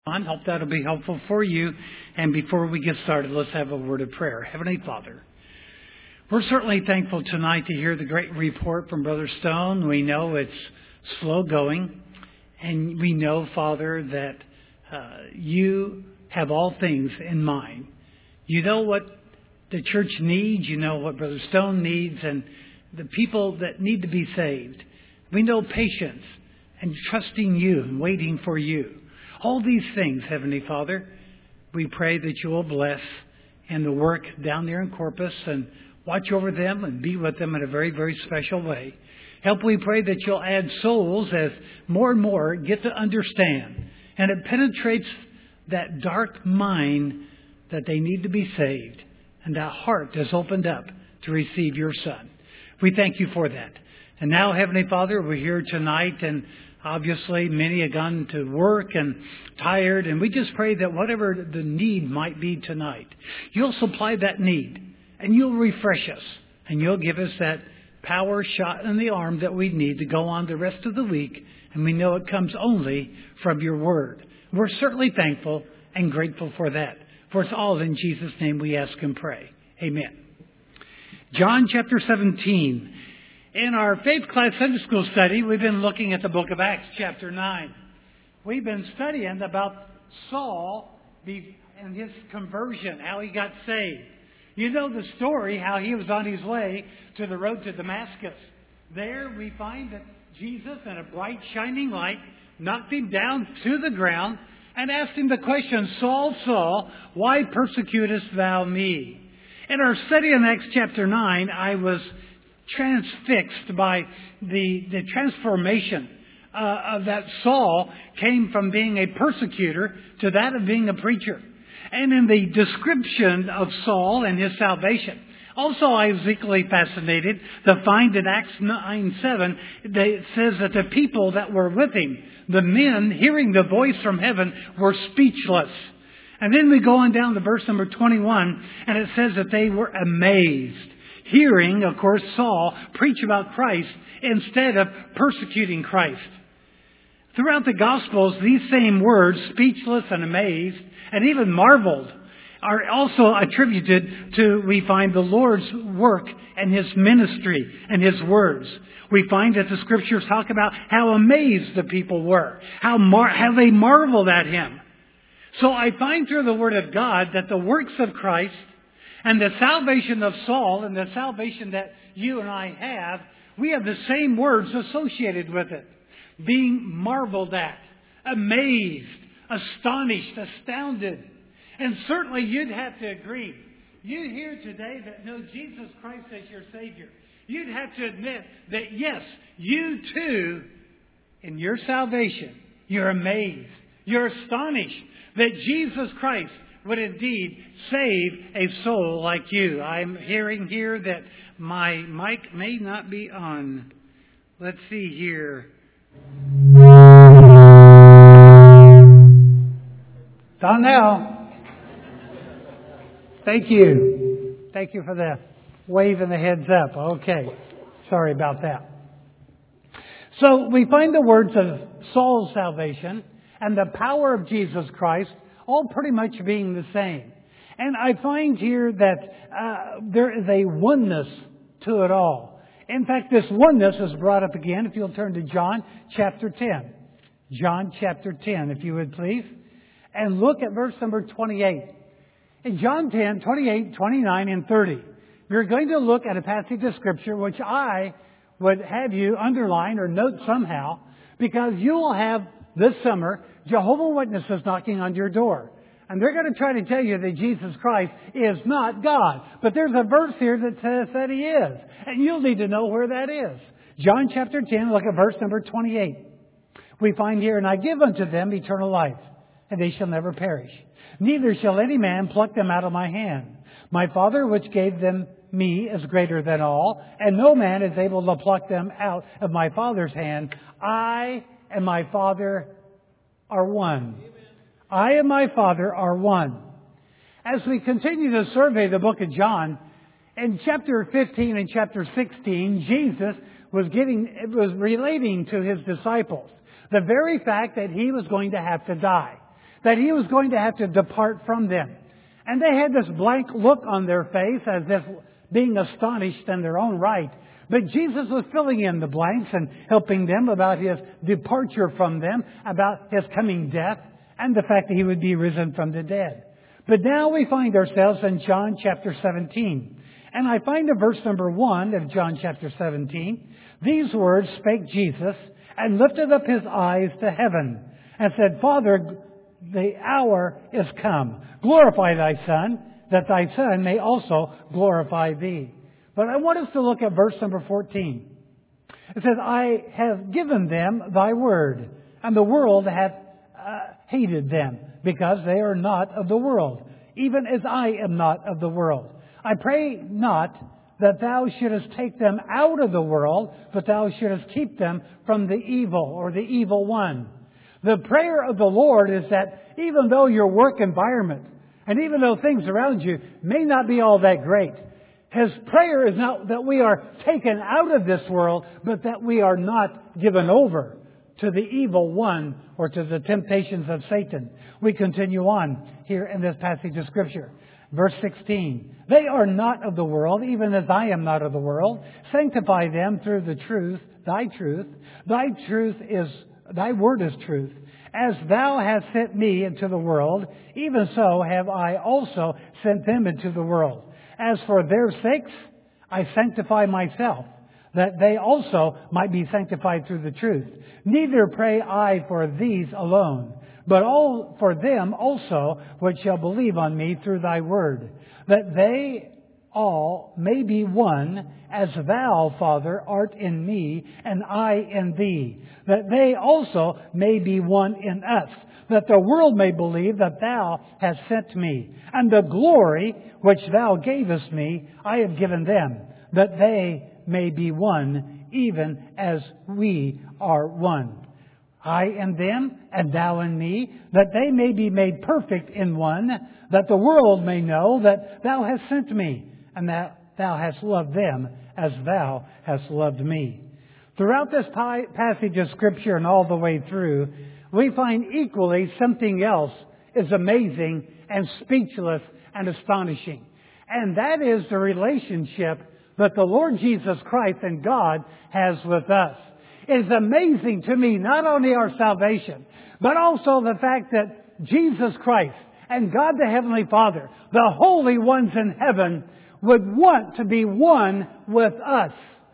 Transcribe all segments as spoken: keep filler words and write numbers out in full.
I hope that'll be helpful for you. And before we get started, let's have a word of prayer. Heavenly Father, we're certainly thankful tonight to hear the great report from Brother Stone. We know it's slow going, and we know, Father, that uh, you have all things in mind. You know what the church needs. You know what Brother Stone needs, and the people that need to be saved. We know patience and trusting you and waiting for you. All these things, Heavenly Father, we pray that you will bless in the work down there in Corpus and watch over them and be with them in a very, very special way. Help, we pray that you'll add souls as more and more get to understand. And it penetrates that dark mind that they need to be saved. And that heart is opened up to receive your Son. We thank you for that. And now, Heavenly Father, we're here tonight, and obviously, many have gone to work and tired, and we just pray that whatever the need might be tonight, you'll supply that need, and you'll refresh us, and you'll give us that power shot in the arm that we need to go on the rest of the week, and we know it comes only from your word. We're certainly thankful and grateful for that. For it's all in Jesus' name we ask and pray. Amen. John chapter seventeen. In our faith class Sunday school study, we've been looking at the book of Acts, chapter nine. We've been studying about Saul and his conversion, how he got saved. You know the story, how he was on his way to the road to Damascus. There we find that Jesus, in a bright shining light, knocked him down to the ground and asked him the question, Saul, Saul, why persecutest thou me? In our study in Acts chapter nine, I was transfixed by the, the transformation uh, of that Saul came from being a persecutor to that of being a preacher. And in the description of Saul and his salvation, also I was equally fascinated to find in Acts nine seven, it says that the people that were with him, the men hearing the voice from heaven, were speechless. And then we go on down to verse number twenty-one, and it says that they were amazed. Hearing, of course, Saul preach about Christ instead of persecuting Christ. Throughout the Gospels, these same words, speechless and amazed, and even marveled, are also attributed to, we find, the Lord's work and His ministry and His words. We find that the Scriptures talk about how amazed the people were, how, mar- how they marveled at Him. So I find through the Word of God that the works of Christ and the salvation of Saul and the salvation that you and I have, we have the same words associated with it. Being marveled at, amazed, astonished, astounded. And certainly you'd have to agree. You here today that know Jesus Christ as your Savior. You'd have to admit that yes, you too, in your salvation, you're amazed. You're astonished that Jesus Christ would indeed save a soul like you. I'm hearing here that my mic may not be on. Let's see here. It's on now. Thank you. Thank you for the wave and the heads up. Okay. Sorry about that. So we find the words of Saul's salvation and the power of Jesus Christ all pretty much being the same. And I find here that uh, there is a oneness to it all. In fact, this oneness is brought up again, if you'll turn to John chapter ten. John chapter ten, if you would please. And look at verse number twenty-eight. In John ten, twenty-eight, twenty-nine, and thirty, we're going to look at a passage of Scripture which I would have you underline or note somehow, because you will have this summer Jehovah's Witnesses knocking on your door. And they're going to try to tell you that Jesus Christ is not God. But there's a verse here that says that He is. And you'll need to know where that is. John chapter ten, look at verse number twenty-eight. We find here, and I give unto them eternal life, and they shall never perish. Neither shall any man pluck them out of my hand. My Father which gave them me is greater than all, and no man is able to pluck them out of my Father's hand. I and my Father are one. I and my Father are one. As we continue to survey the book of John, in chapter fifteen and chapter sixteen, Jesus was giving, was relating to His disciples the very fact that He was going to have to die. that He was going to have to depart from them. And they had this blank look on their face as if being astonished in their own right. But Jesus was filling in the blanks and helping them about His departure from them, about His coming death, and the fact that He would be risen from the dead. But now we find ourselves in John chapter seventeen. And I find in verse number one of John chapter seventeen, these words spake Jesus, and lifted up His eyes to heaven, and said, Father, the hour is come. Glorify Thy Son, that Thy Son may also glorify Thee. But I want us to look at verse number fourteen. It says, I have given them Thy word, and the world hath uh, hated them, because they are not of the world, even as I am not of the world. I pray not that Thou shouldest take them out of the world, but Thou shouldest keep them from the evil, or the evil one. The prayer of the Lord is that even though your work environment, and even though things around you may not be all that great, His prayer is not that we are taken out of this world, but that we are not given over to the evil one or to the temptations of Satan. We continue on here in this passage of Scripture. Verse sixteen, they are not of the world, even as I am not of the world. Sanctify them through the truth, Thy truth. Thy truth is, Thy word is truth. As Thou hast sent me into the world, even so have I also sent them into the world. As for their sakes, I sanctify myself, that they also might be sanctified through the truth. Neither pray I for these alone, but all for them also which shall believe on me through Thy word, that they all may be one, as Thou, Father, art in me, and I in Thee, that they also may be one in us, that the world may believe that Thou hast sent me. And the glory which Thou gavest me, I have given them, that they may be one, even as we are one. I in them, and Thou in me, that they may be made perfect in one, that the world may know that Thou hast sent me, and that Thou hast loved them as Thou hast loved me. Throughout this passage of Scripture and all the way through, we find equally something else is amazing and speechless and astonishing. And that is the relationship that the Lord Jesus Christ and God has with us. It is amazing to me, not only our salvation, but also the fact that Jesus Christ and God the Heavenly Father, the holy ones in heaven, would want to be one with us.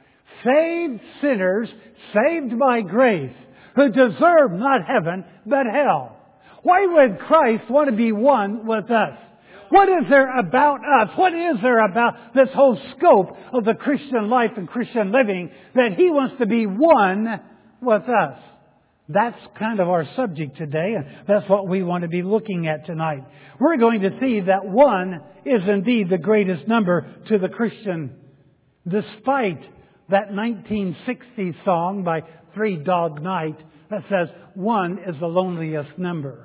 Saved sinners, saved by grace, who deserve not heaven, but hell. Why would Christ want to be one with us? What is there about us? What is there about this whole scope of the Christian life and Christian living that He wants to be one with us? That's kind of our subject today, and that's what we want to be looking at tonight. We're going to see that one is indeed the greatest number to the Christian, despite that nineteen sixties song by Three Dog Night that says one is the loneliest number.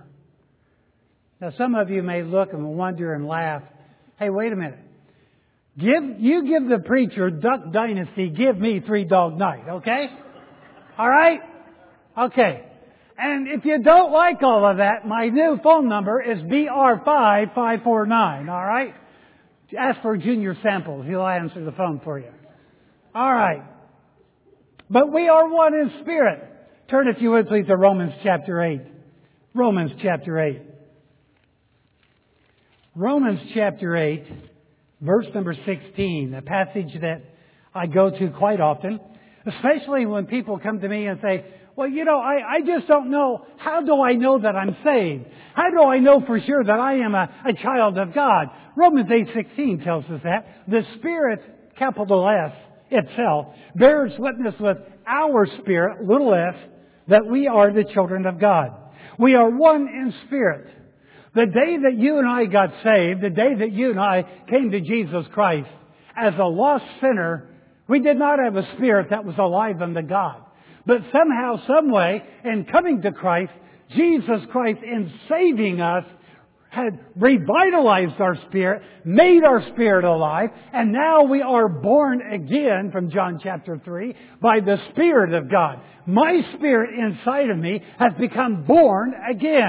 Now some of you may look and wonder and laugh. Hey, wait a minute. Give you give the preacher Duck Dynasty, give me Three Dog Night, okay? All right? Okay. And if you don't like all of that, my new phone number is B R five five four nine, all right? Ask for Junior Samples. He'll answer the phone for you. All right. But we are one in spirit. Turn, if you would, please, to Romans chapter eight. Romans chapter eight. Romans chapter eight, verse number sixteen, a passage that I go to quite often, especially when people come to me and say, well, you know, I, I just don't know. How do I know that I'm saved? How do I know for sure that I am a, a child of God? Romans eight sixteen tells us that. The Spirit, capital S, itself, bears witness with our spirit, little s, that we are the children of God. We are one in spirit. The day that you and I got saved, the day that you and I came to Jesus Christ, as a lost sinner, we did not have a spirit that was alive unto God. But somehow, some way, in coming to Christ, Jesus Christ, in saving us, had revitalized our spirit, made our spirit alive, and now we are born again, from John chapter three, by the Spirit of God. My spirit inside of me has become born again.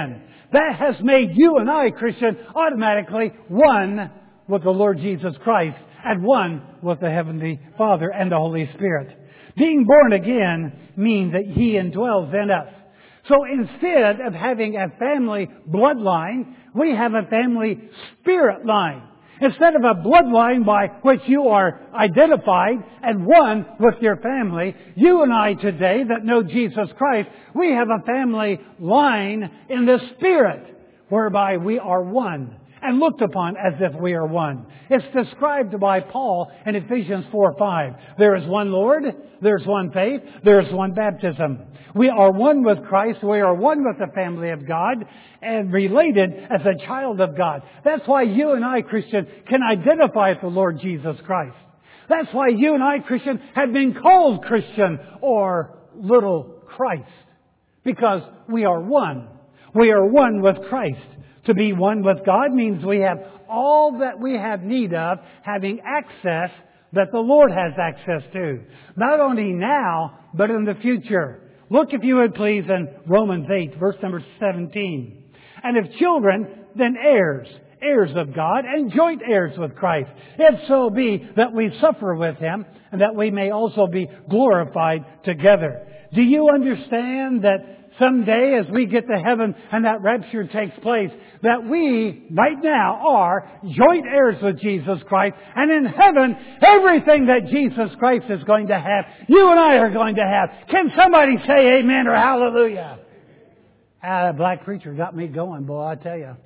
That has made you and I, Christian, automatically one with the Lord Jesus Christ and one with the Heavenly Father and the Holy Spirit. Being born again means that He indwells in us. So instead of having a family bloodline, we have a family spirit line. Instead of a bloodline by which you are identified and one with your family, you and I today that know Jesus Christ, we have a family line in the Spirit whereby we are one and looked upon as if we are one. It's described by Paul in Ephesians four five. There is one Lord, there is one faith, there is one baptism. We are one with Christ, we are one with the family of God, and related as a child of God. That's why you and I, Christian, can identify with the Lord Jesus Christ. That's why you and I, Christian, have been called Christian or little Christ. Because we are one. We are one with Christ. To be one with God means we have all that we have need of, having access that the Lord has access to. Not only now, but in the future. Look, if you would please, in Romans eight, verse number seventeen. And if children, then heirs, heirs of God, and joint heirs with Christ. If so be that we suffer with Him, and that we may also be glorified together. Do you understand that someday as we get to heaven and that rapture takes place, that we, right now, are joint heirs with Jesus Christ. And in heaven, everything that Jesus Christ is going to have, you and I are going to have. Can somebody say amen or hallelujah? Ah, that black preacher got me going, boy, I tell you.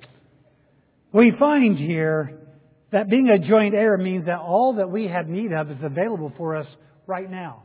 We find here that being a joint heir means that all that we have need of is available for us right now.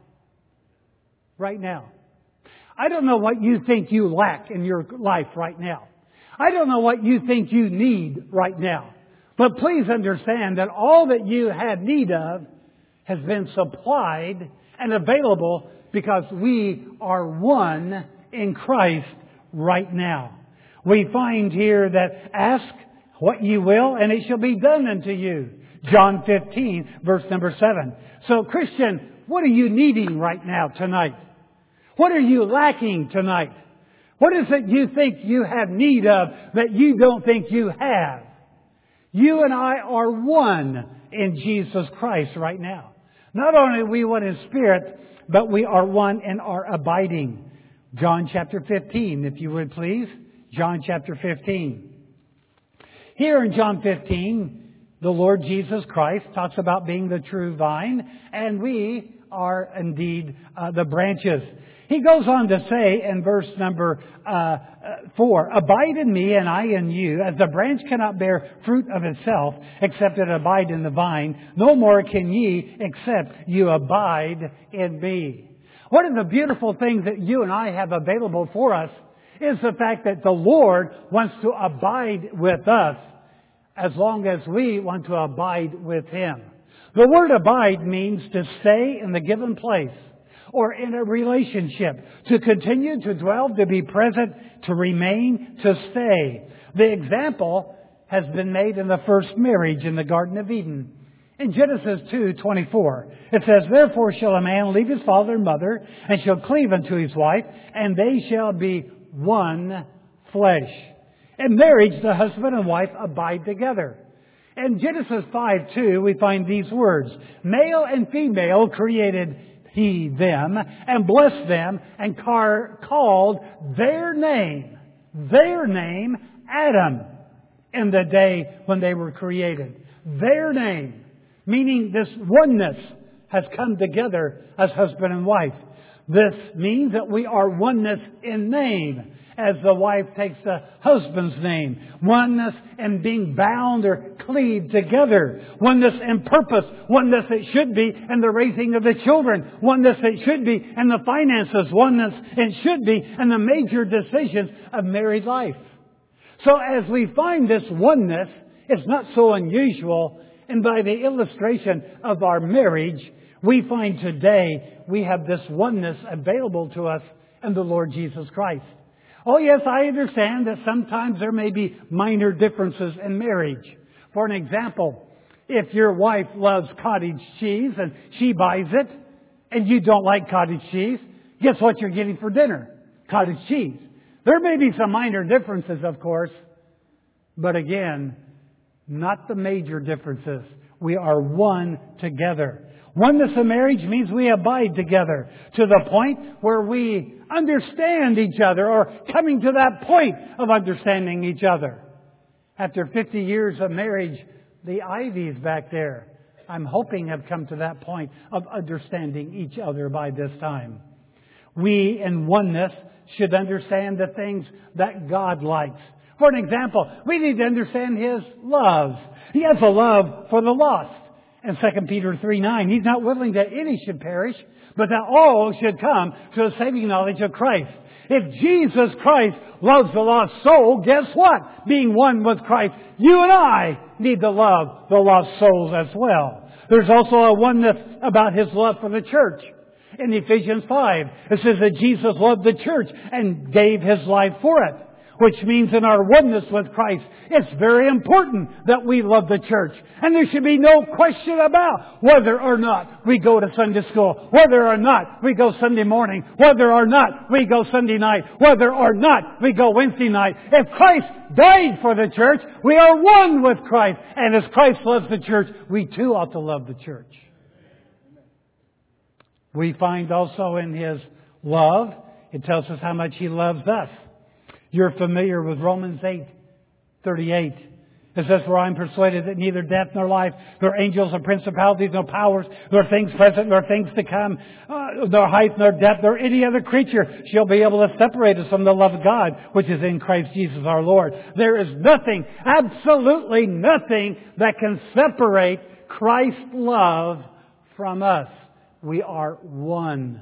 Right now. I don't know what you think you lack in your life right now. I don't know what you think you need right now. But please understand that all that you have need of has been supplied and available because we are one in Christ right now. We find here that ask what you will and it shall be done unto you. John fifteen, verse number seven. So Christian, what are you needing right now tonight? What are you lacking tonight? What is it you think you have need of that you don't think you have? You and I are one in Jesus Christ right now. Not only are we one in spirit, but we are one in our abiding. John chapter fifteen, if you would please. John chapter fifteen. Here in John fifteen, the Lord Jesus Christ talks about being the true vine, and we are indeed uh, the branches. He goes on to say in verse number uh, four, abide in me and I in you, as the branch cannot bear fruit of itself, except it abide in the vine. No more can ye, except you abide in me. One of the beautiful things that you and I have available for us is the fact that the Lord wants to abide with us as long as we want to abide with Him. The word abide means to stay in the given place or in a relationship, to continue to dwell, to be present, to remain, to stay. The example has been made in the first marriage in the Garden of Eden. In Genesis two twenty-four, it says, therefore shall a man leave his father and mother, and shall cleave unto his wife, and they shall be one flesh. In marriage, the husband and wife abide together. In Genesis five two, we find these words, male and female created He them, and blessed them, and car- called their name, their name, Adam, in the day when they were created. Their name, meaning this oneness has come together as husband and wife. This means that we are oneness in name, as the wife takes the husband's name. Oneness in being bound or cleaved together. Oneness in purpose. Oneness it should be in the raising of the children. Oneness it should be in the finances. Oneness it should be in the major decisions of married life. So as we find this oneness, it's not so unusual. And by the illustration of our marriage, we find today we have this oneness available to us in the Lord Jesus Christ. Oh yes, I understand that sometimes there may be minor differences in marriage. For an example, if your wife loves cottage cheese and she buys it, and you don't like cottage cheese, guess what you're getting for dinner? Cottage cheese. There may be some minor differences, of course, but again, not the major differences. We are one together. Oneness in marriage means we abide together to the point where we understand each other, or coming to that point of understanding each other. After fifty years of marriage, the Ivies back there, I'm hoping, have come to that point of understanding each other by this time. We in oneness should understand the things that God likes. For an example, we need to understand His love. He has a love for the lost. In Second Peter three nine, He's not willing that any should perish, but that all should come to a saving knowledge of Christ. If Jesus Christ loves the lost soul, guess what? Being one with Christ, you and I need to love the lost souls as well. There's also a oneness about His love for the church. In Ephesians five, it says that Jesus loved the church and gave His life for it. Which means in our oneness with Christ, it's very important that we love the church. And there should be no question about whether or not we go to Sunday school, whether or not we go Sunday morning, whether or not we go Sunday night, whether or not we go Wednesday night. If Christ died for the church, we are one with Christ. And as Christ loves the church, we too ought to love the church. We find also in His love, it tells us how much He loves us. You're familiar with Romans eight thirty-eight. It says, "For I am persuaded that neither death nor life, nor angels nor principalities, nor powers, nor things present, nor things to come, uh, nor height, nor depth, nor any other creature shall be able to separate us from the love of God, which is in Christ Jesus our Lord." There is nothing, absolutely nothing, that can separate Christ's love from us. We are one.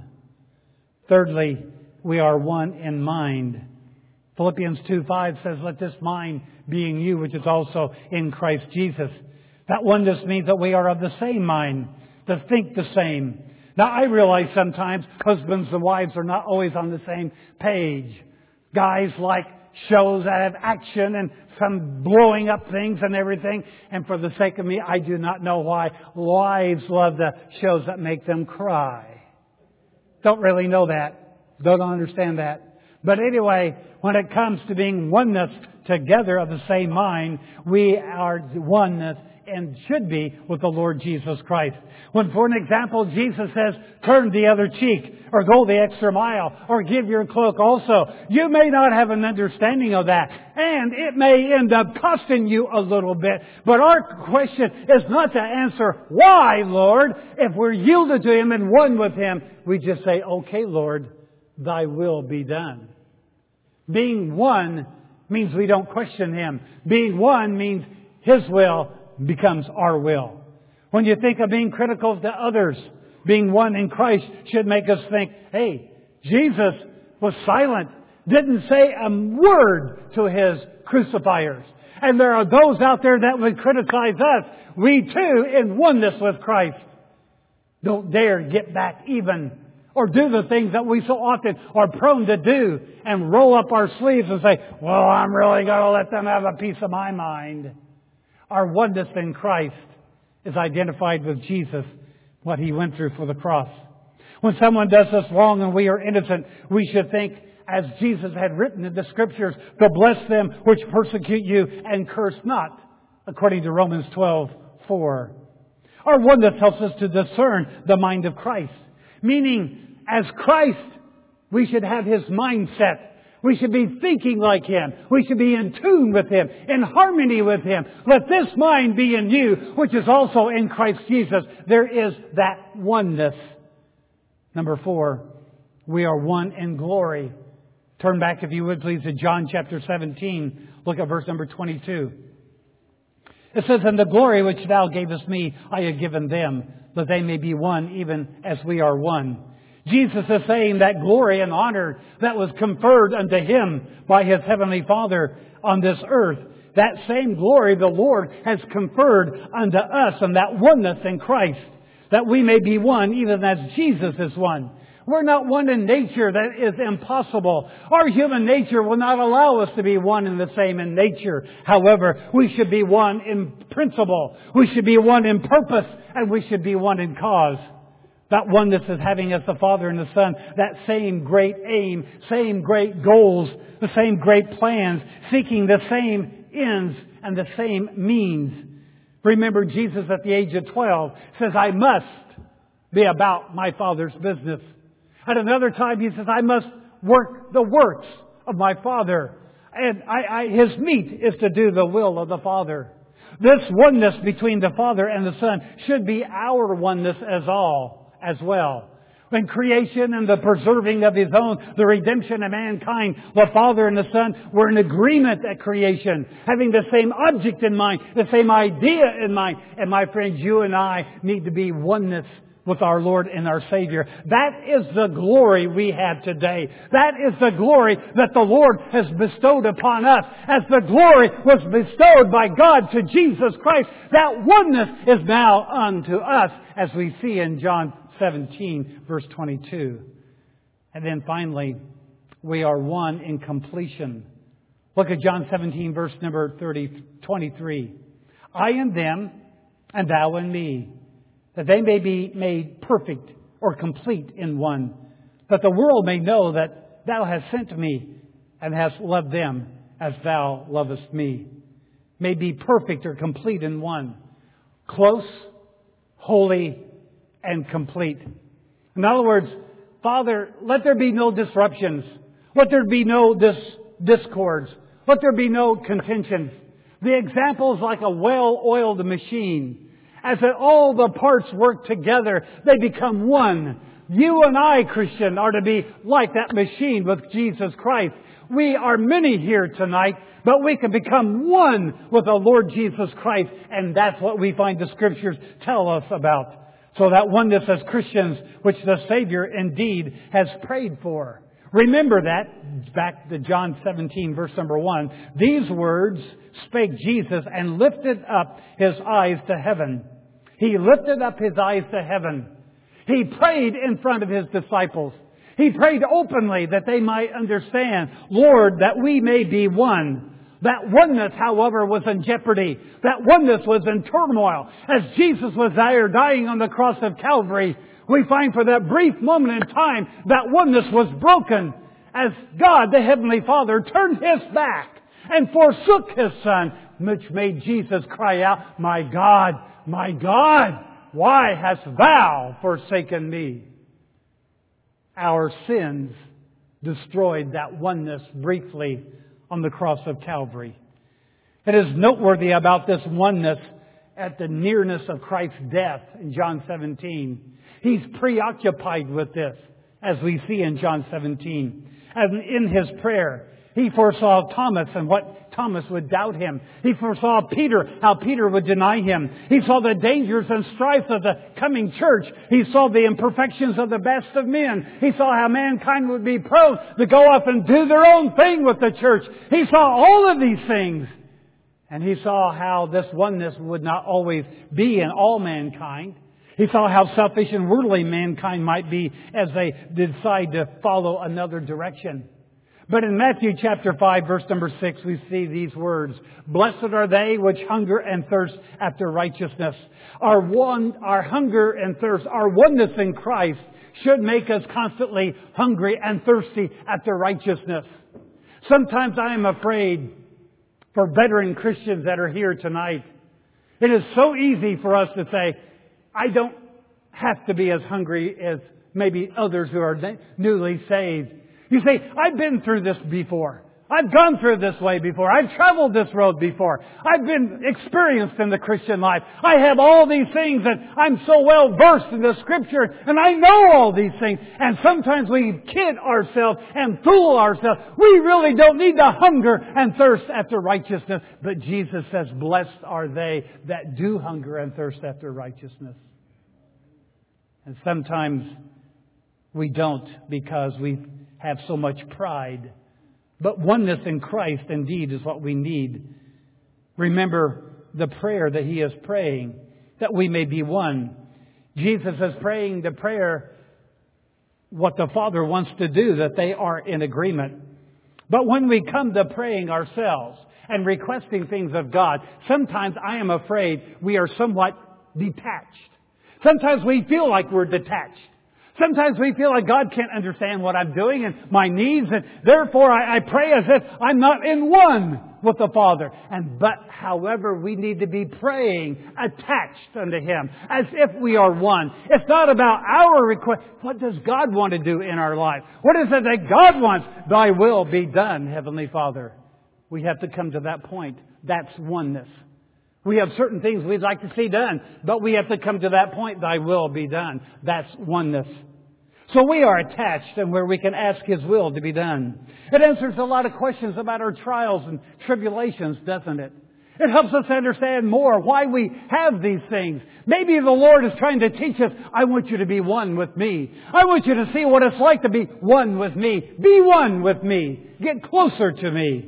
Thirdly, we are one in mind. Philippians two five says, "Let this mind be in you, which is also in Christ Jesus." That oneness means that we are of the same mind, to think the same. Now, I realize sometimes husbands and wives are not always on the same page. Guys like shows that have action and some blowing up things and everything. And for the sake of me, I do not know why wives love the shows that make them cry. Don't really know that. Don't understand that. But anyway, when it comes to being oneness together of the same mind, we are oneness and should be with the Lord Jesus Christ. When, for an example, Jesus says, "Turn the other cheek," or "Go the extra mile," or "Give your cloak also," you may not have an understanding of that. And it may end up costing you a little bit. But our question is not to answer, "Why, Lord?" If we're yielded to Him and one with Him, we just say, "Okay, Lord, Thy will be done." Being one means we don't question Him. Being one means His will becomes our will. When you think of being critical to others, being one in Christ should make us think, hey, Jesus was silent, didn't say a word to His crucifiers. And there are those out there that would criticize us. We too, in oneness with Christ, don't dare get back even or do the things that we so often are prone to do and roll up our sleeves and say, "Well, I'm really going to let them have a piece of my mind." Our oneness in Christ is identified with Jesus, what He went through for the cross. When someone does us wrong and we are innocent, we should think, as Jesus had written in the Scriptures, to bless them which persecute you and curse not, according to Romans twelve four. Our oneness helps us to discern the mind of Christ. Meaning, as Christ, we should have His mindset. We should be thinking like Him. We should be in tune with Him, in harmony with Him. Let this mind be in you, which is also in Christ Jesus. There is that oneness. Number four, we are one in glory. Turn back, if you would please, to John chapter seventeen. Look at verse number twenty-two. It says, "And the glory which Thou gavest me, I have given them, that they may be one, even as we are one." Jesus is saying that glory and honor that was conferred unto Him by His Heavenly Father on this earth, that same glory the Lord has conferred unto us, and that oneness in Christ, that we may be one even as Jesus is one. We're not one in nature. That is impossible. Our human nature will not allow us to be one and the same in nature. However, we should be one in principle. We should be one in purpose. And we should be one in cause. That oneness is having as the Father and the Son that same great aim, same great goals, the same great plans, seeking the same ends and the same means. Remember, Jesus at the age of twelve says, I must be about my Father's business. At another time, He says, I must work the works of my Father. And I, I, His meat is to do the will of the Father. This oneness between the Father and the Son should be our oneness as all. As well. When creation and the preserving of His own, the redemption of mankind, the Father and the Son were in agreement at creation, having the same object in mind, the same idea in mind. And my friends, you and I need to be oneness with our Lord and our Savior. That is the glory we have today. That is the glory that the Lord has bestowed upon us. As the glory was bestowed by God to Jesus Christ, that oneness is now unto us, as we see in John seventeen, verse twenty-two. And then finally, we are one in completion. Look at John seventeen, verse number thirty, twenty-three. I in them, and thou in me, that they may be made perfect or complete in one, that the world may know that thou hast sent me and hast loved them as thou lovest me. May be perfect or complete in one. Close, holy, and complete. In other words, Father, let there be no disruptions. Let there be no dis- discords. Let there be no contentions. The example is like a well-oiled machine. As all the parts work together, they become one. You and I, Christian, are to be like that machine with Jesus Christ. We are many here tonight, but we can become one with the Lord Jesus Christ. And that's what we find the Scriptures tell us about. So that oneness as Christians, which the Savior indeed has prayed for. Remember that, back to John seventeen, verse number one. These words spake Jesus and lifted up His eyes to heaven. He lifted up His eyes to heaven. He prayed in front of His disciples. He prayed openly that they might understand, Lord, that we may be one. That oneness, however, was in jeopardy. That oneness was in turmoil. As Jesus was there dying on the cross of Calvary, we find for that brief moment in time, that oneness was broken. As God, the Heavenly Father, turned His back and forsook His Son, which made Jesus cry out, My God, my God, why hast Thou forsaken me? Our sins destroyed that oneness briefly on the cross of Calvary. It is noteworthy about this oneness at the nearness of Christ's death in John seventeen. He's preoccupied with this, as we see in John seventeen. And in His prayer, He foresaw Thomas and what Thomas would doubt Him. He foresaw Peter, how Peter would deny Him. He saw the dangers and strifes of the coming church. He saw the imperfections of the best of men. He saw how mankind would be prone to go off and do their own thing with the church. He saw all of these things. And He saw how this oneness would not always be in all mankind. He saw how selfish and worldly mankind might be as they decide to follow another direction. But in Matthew chapter five, verse number six, we see these words. Blessed are they which hunger and thirst after righteousness. Our one, our hunger and thirst, our oneness in Christ should make us constantly hungry and thirsty after righteousness. Sometimes I am afraid for veteran Christians that are here tonight. It is so easy for us to say, I don't have to be as hungry as maybe others who are newly saved. You say, I've been through this before. I've gone through this way before. I've traveled this road before. I've been experienced in the Christian life. I have all these things and I'm so well versed in the Scripture and I know all these things. And sometimes we kid ourselves and fool ourselves. We really don't need to hunger and thirst after righteousness. But Jesus says, blessed are they that do hunger and thirst after righteousness. And sometimes we don't because we have so much pride. But oneness in Christ indeed is what we need. Remember the prayer that He is praying, that we may be one. Jesus is praying the prayer, what the Father wants to do, that they are in agreement. But when we come to praying ourselves and requesting things of God, sometimes I am afraid we are somewhat detached. Sometimes we feel like we're detached. Sometimes we feel like God can't understand what I'm doing and my needs, and therefore I, I pray as if I'm not in one with the Father. And but, however, we need to be praying attached unto Him, as if we are one. It's not about our request. What does God want to do in our life? What is it that God wants? Thy will be done, Heavenly Father. We have to come to that point. That's oneness. We have certain things we'd like to see done, but we have to come to that point, Thy will be done. That's oneness. So we are attached and where we can ask His will to be done. It answers a lot of questions about our trials and tribulations, doesn't it? It helps us understand more why we have these things. Maybe the Lord is trying to teach us, I want you to be one with me. I want you to see what it's like to be one with me. Be one with me. Get closer to me.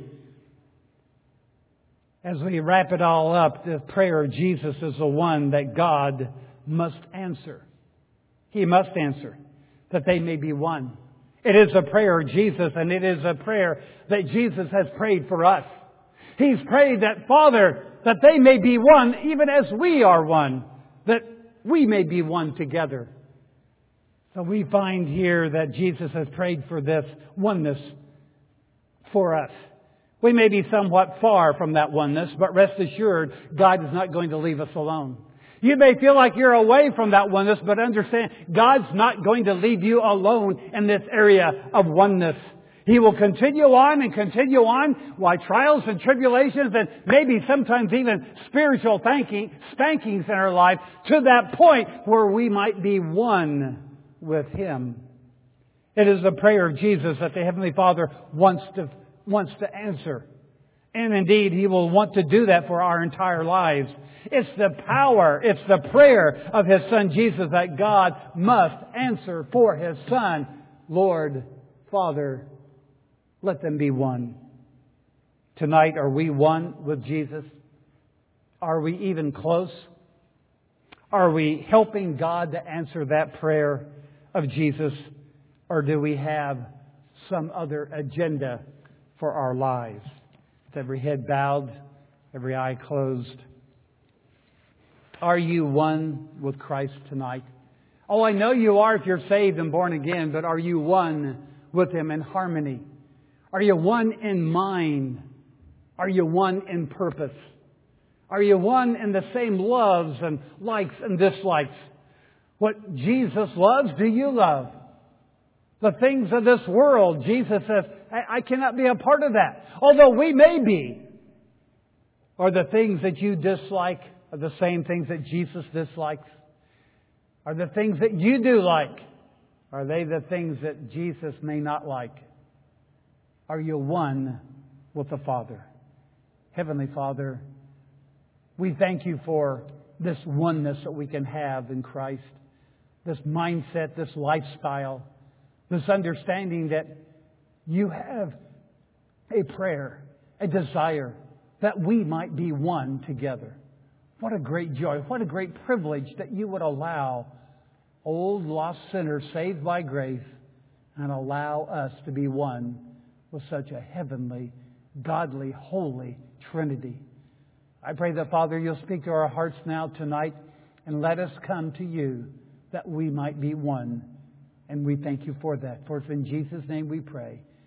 As we wrap it all up, the prayer of Jesus is the one that God must answer. He must answer, that they may be one. It is a prayer of Jesus, and it is a prayer that Jesus has prayed for us. He's prayed that, Father, that they may be one, even as we are one, that we may be one together. So we find here that Jesus has prayed for this oneness for us. We may be somewhat far from that oneness, but rest assured, God is not going to leave us alone. You may feel like you're away from that oneness, but understand, God's not going to leave you alone in this area of oneness. He will continue on and continue on while trials and tribulations and maybe sometimes even spiritual thanking, spankings in our life to that point where we might be one with Him. It is the prayer of Jesus that the Heavenly Father wants to wants to answer. And indeed, He will want to do that for our entire lives. It's the power, it's the prayer of His Son Jesus that God must answer for His Son. Lord, Father, let them be one. Tonight, are we one with Jesus? Are we even close? Are we helping God to answer that prayer of Jesus? Or do we have some other agenda for our lives? With every head bowed, every eye closed. Are you one with Christ tonight? Oh, I know you are if you're saved and born again, but are you one with Him in harmony? Are you one in mind? Are you one in purpose? Are you one in the same loves and likes and dislikes? What Jesus loves, do you love? The things of this world, Jesus says, I, I cannot be a part of that. Although we may be. Are the things that you dislike are the same things that Jesus dislikes? Are the things that you do like, are they the things that Jesus may not like? Are you one with the Father? Heavenly Father, we thank You for this oneness that we can have in Christ. This mindset, this lifestyle. This understanding that You have a prayer, a desire that we might be one together. What a great joy. What a great privilege that You would allow old lost sinners saved by grace and allow us to be one with such a heavenly, godly, holy Trinity. I pray that, Father, You'll speak to our hearts now tonight and let us come to You that we might be one. And we thank You for that. For it's in Jesus' name we pray.